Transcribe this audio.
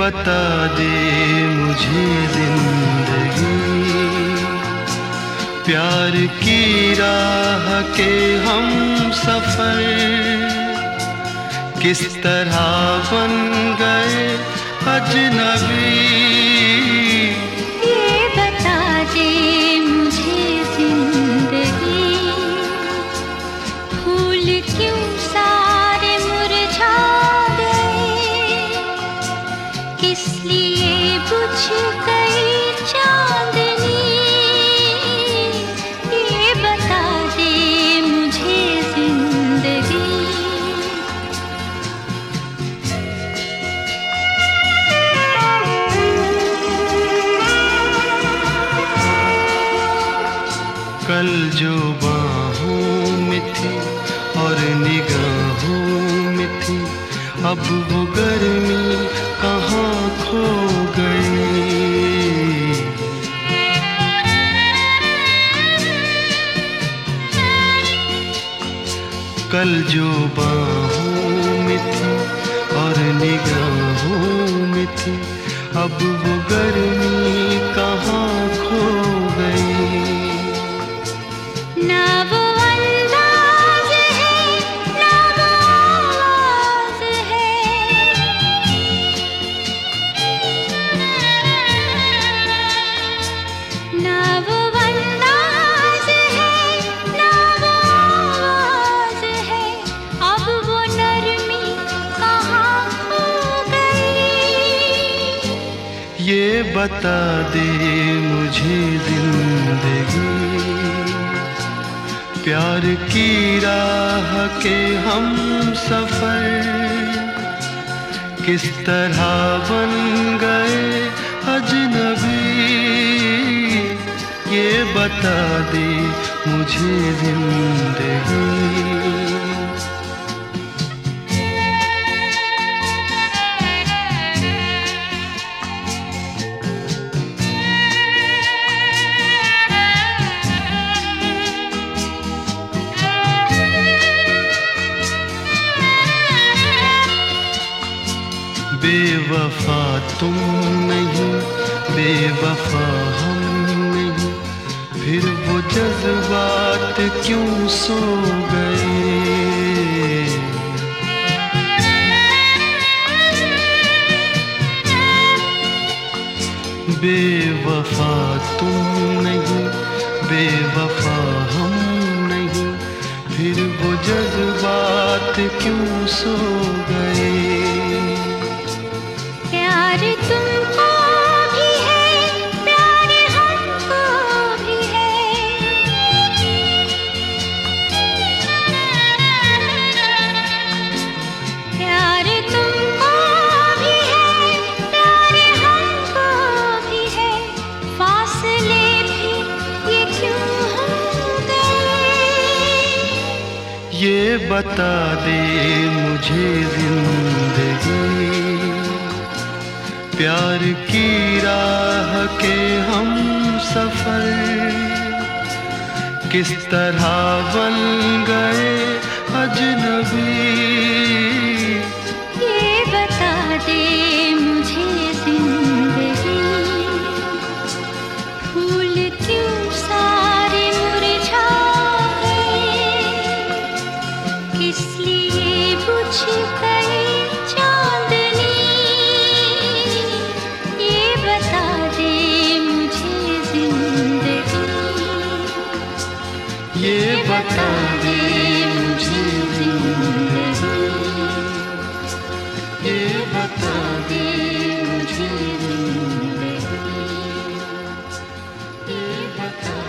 बता दे मुझे जिंदगी, प्यार की राह के हम सफर किस तरह बन गए अजनबी। ये बता दे मुझे जिंदगी, फूल क्यों सारे मुरझा गए, किस लिए बुझ गई चांदनी। ये बता दे मुझे जिंदगी। कल जो बाहों में थी और निगाहों में थी, अब वो गर्मी कहाँ खो गई। कल जो बाहों में थी और निगाहों में थी, अब वो गर्मी कहाँ खो गई। ना वो अंदाज है ना वो आवाज है, ना वो अंदाज है ना वो आवाज है, अब वो नरमी कहाँ खो गई। ये बता दे मुझे जिंदगी, प्यार की राह के हम सफर किस तरह बन गए अजनबी। ये बता दे मुझे जिंदगी। बेवफा तुम नहीं, बेवफा हम नहीं, फिर वो जज्बात क्यों सो गए। बेवफा तुम नहीं, बेवफा हम नहीं, फिर वो जज्बात क्यों सो गए। प्यार तुमको भी है, प्यार हमको भी है, प्यार तुमको भी है, प्यार हमको भी है, फासले भी ये क्यों हो गए। ये बता दे मुझे जिंदगी, प्यार की राह के हम सफर किस तरह बन गए अजनबी। ये बता दे मुझे जिंदगी, फूल क्यों सारे मुरझा गए, किस लिए बुझ गई चांदनी। ये बता दे मुझे जिंदगी, ये बता दे मुझे जिंदगी, ये बता दे मुझे जिंदगी, ये बता